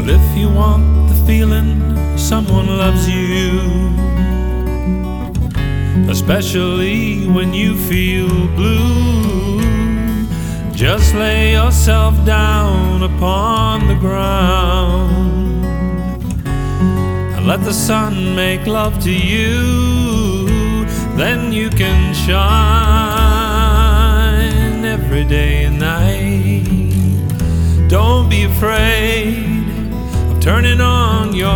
Well, if you want the feeling someone loves you, especially when you feel blue, just lay yourself down upon the ground and let the sun make love to you. Then you can shine every day and night. Don't be afraid of turning on your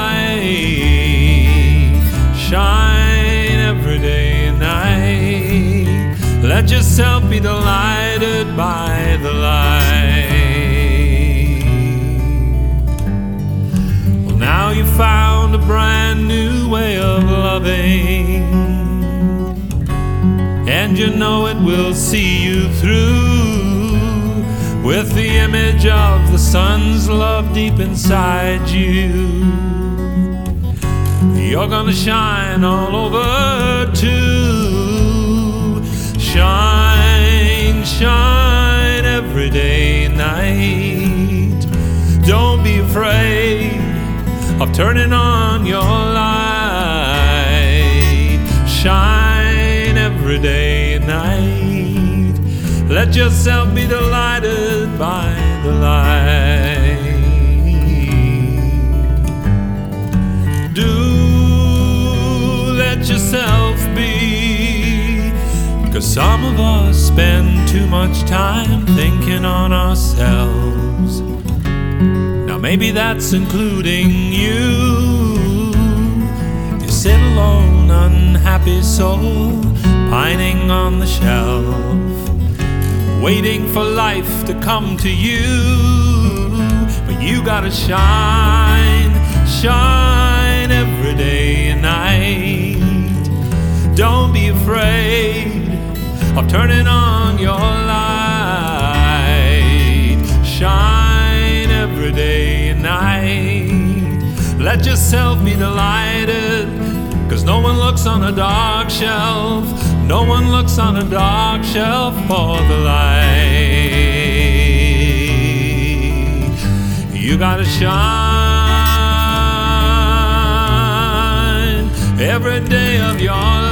light. Shine every day and night. Let yourself be delighted by the light. Well, now you found a brand new way of loving, and you know it will see you through, with the image of the sun's love deep inside you. You're gonna shine all over too. Shine, shine every day and night. Don't be afraid of turning on your light. Shine every day and night. Let yourself be delighted by the light. Do let yourself be, 'cause some of us spend too much time thinking on ourselves. Now maybe that's including you. You sit alone, unhappy soul, pining on the shelf, waiting for life to come to you. But you gotta shine, shine every day and night. Don't be afraid of turning on your light. Shine every day and night. Let yourself be delighted, 'cause no one looks on a dark shelf. No one looks on a dark shelf for the light. You gotta shine every day of your life.